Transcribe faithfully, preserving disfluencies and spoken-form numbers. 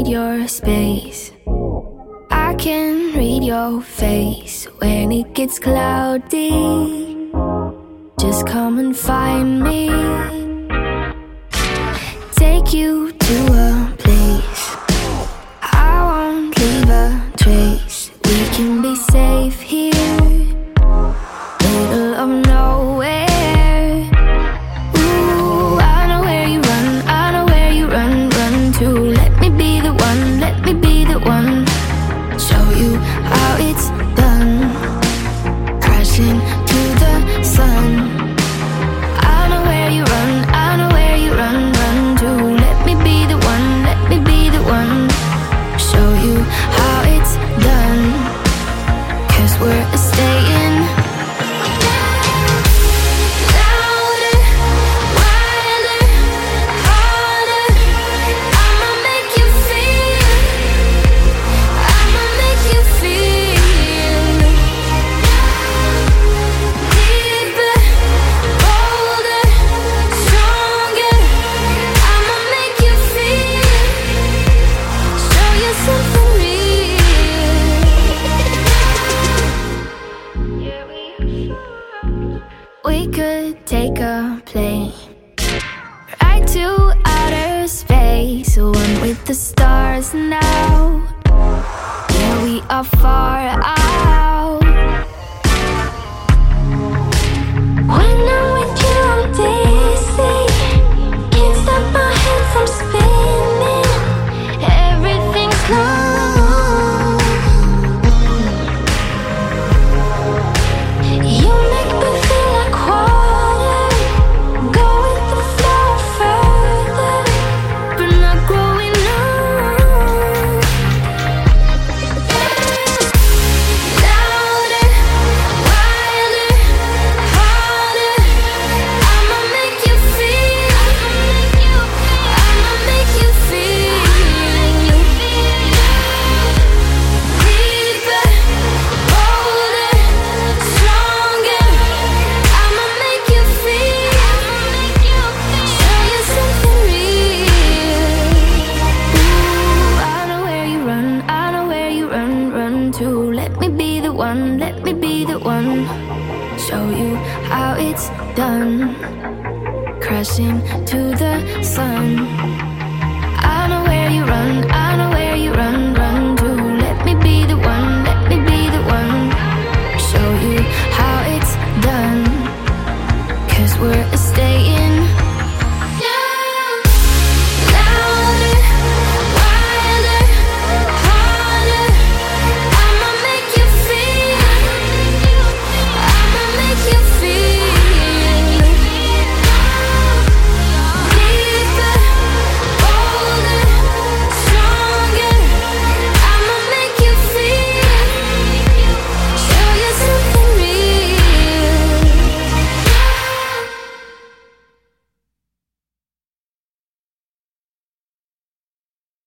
need your space. I can read your face when it gets cloudy. Just come and find me. Take you to a place I won't leave a trace. We can be safe here, middle of nowhere. Ooh, I know where you run, I know where you run, run to. Let me be the one, let me be the one. Show you how it's done. Crashing to the sun. I know where you run, I know where you run, run to. Let me be the one, let me be the one. Show you how it's done. Cause we're staying louder, wilder, harder. I'ma make you feel, I'ma make you feel deeper, bolder, stronger. I'ma make you feel, show you something real. We could take a plane right to outer space, one with the stars now. Yeah, we are far out. When I'm with you, I'm dizzy. Can't stop my head from spinning. Everything's low. You make me feel like water. Go with the flow further, but not growing up. Louder, wilder, harder. I'ma make you feel, I'ma make you feel deeper, bolder, stronger. I'ma make you feel, show you something real. Ooh, I know where you run, I know where you run, run to. Let me be the one, let me be the one. Show you how it's done. Crashing to the sun.